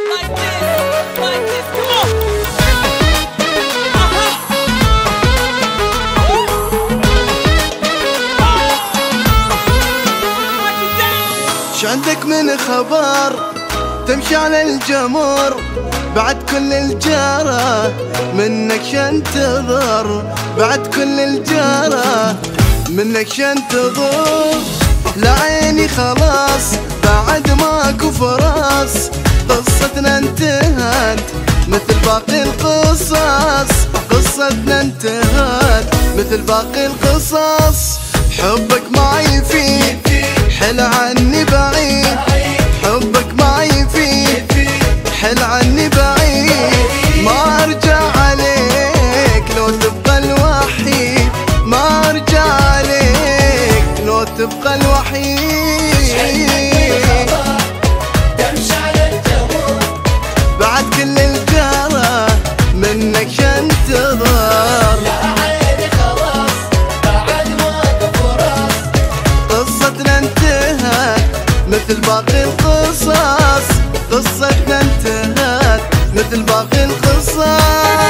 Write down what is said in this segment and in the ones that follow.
شعندك من خبر تمشي على الجمر بعد كل الجارة منك شنتظر بعد كل الجارة منك شنتظر لعيني خلاص بعد ماكو فرص قصتنا انتهت مثل باقي القصص قصتنا انتهت مثل باقي القصص حبك معي فيه حل عني بعيد حبك معي فيه حل عني بعيد ما ارجع عليك لو تبقى الوحيد ما ارجع عليك لو تبقى الوحيد بعد كل الجارة منك شنتظر مثل باقي القصص قصتنا انتهت مثل باقي القصص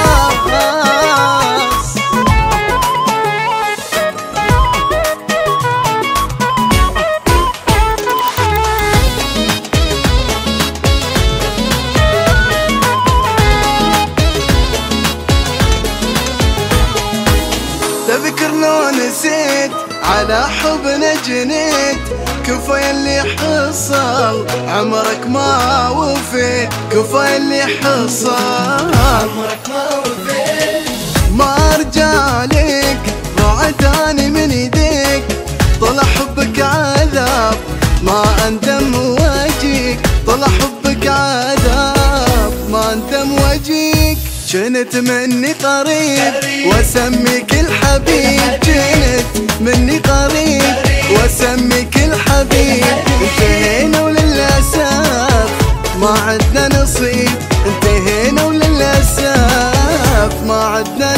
تذكر لو نسيت على حبنا جنيت كفاية اللي حصل عمرك ما وفيت كفاية اللي حصل عمرك ما وفيت ما ارجع لك بعداني من ايديك طلع حبك عذاب ما اندم وجيك طلع حبك عذاب ما اندم وجيك كنت مني قريب واسميك الحبيب كنت مني قريب واسميك الحبيب انتهينا وللأسف ما عدنا نصيب انتهينا وللأسف ما عدنا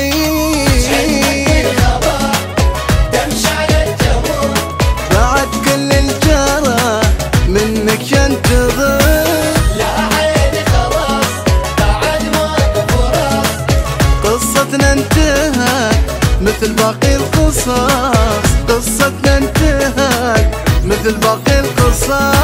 نصيب بعد كل الجارة منك شنتظر قصتنا انتهت مثل باقي القصص قصتنا انتهت مثل باقي القصص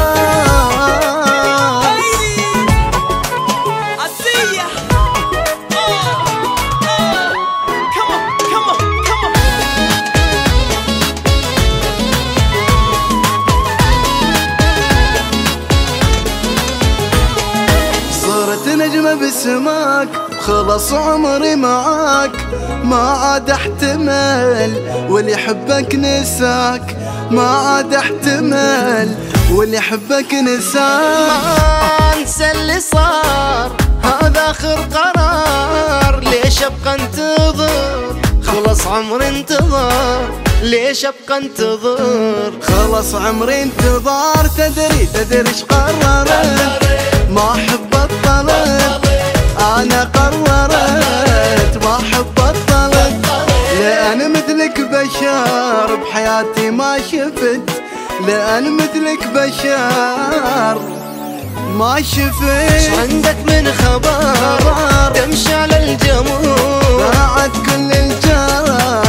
صرت نجمة بسماك خلص عمري معاك ما عاد احتمل واللي يحبك نساك ما عاد احتمل واللي يحبك نساك ما انسى اللي صار هذا اخر قرار ليش ابقى انتظر خلص عمري انتظار ليش ابقى انتظر خلص عمري انتظار تدري ايش قررت ما احب الطلب انا قررت ما احب الطلب لان مثلك بشر بحياتي ما شفت لان مثلك بشر ما شفت عندك من خبر تمشي على الجمهور بعد كل الجارة